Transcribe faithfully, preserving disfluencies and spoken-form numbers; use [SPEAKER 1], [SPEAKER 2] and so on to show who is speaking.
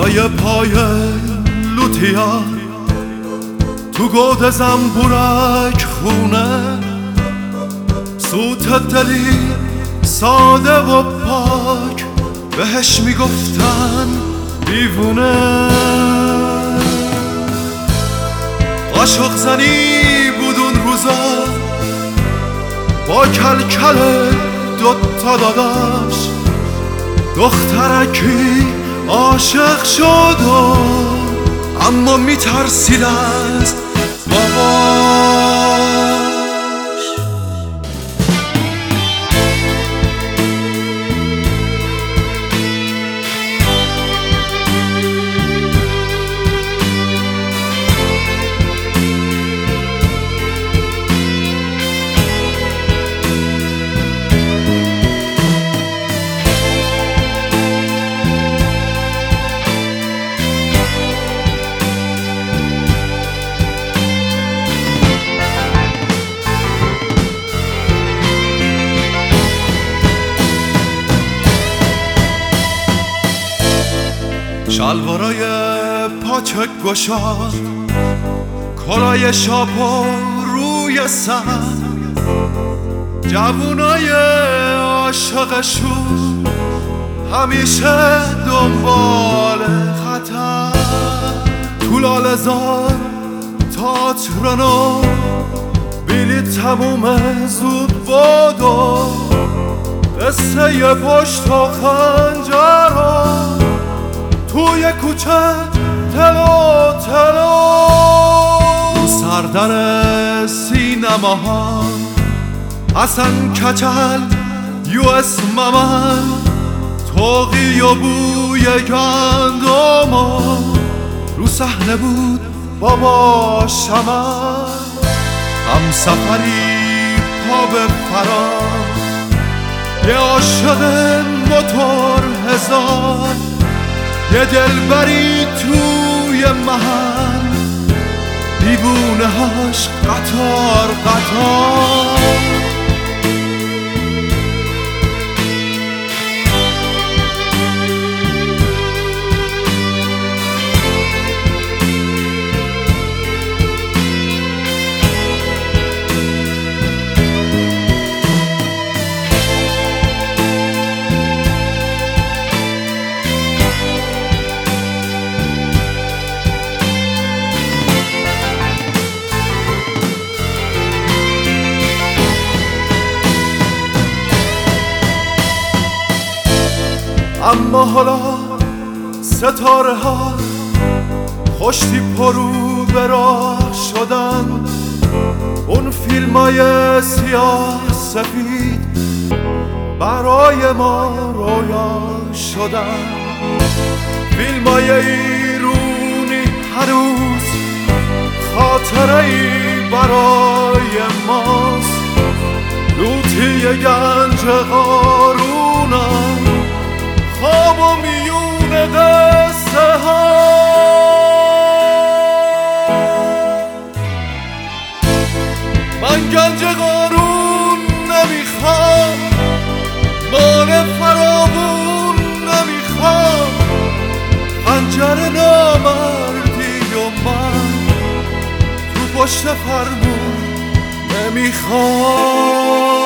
[SPEAKER 1] جای پای لوتیا تو گود زنبورک خونه، سوت دلی ساده و پاک بهش میگفتن دیوونه. قاشق زنی بود اون روزا با کلکل دوتا داداش، دخترکی عاشق شد و اما میترسید از باباش. شلوارای پاچک گشا، کلای شاپو روی سر، جوونای عاشقشون همیشه دنبال خطر. تو لاله‌زار تاترانو بلیط تمومه زود بادو، قصه پشت و خنجرها توی کوچه تلو تلو. سردر سینماها حسن کچل یو اس ممن، توقی و بوی گندم رو صحنه بود بابا شمن. هم سفری پا به فرار، یه عاشق موتور هزار، یه دلبری توی محل، دیوونه هاش قطار قطار. اما حالا ستاره ها خوشتی پرو به راه شدن، اون فیلم های سیاه سفید برای ما رویا شدن. فیلم های ایرونی هنوز خاطره ای برای ماست، لوتی گنج قارونم خواب و میون قصه ها. من گنج قارون نمیخوام، مال فراوون نمیخوام، خنجر نامردی و من تو پشت فرمون نمیخوام.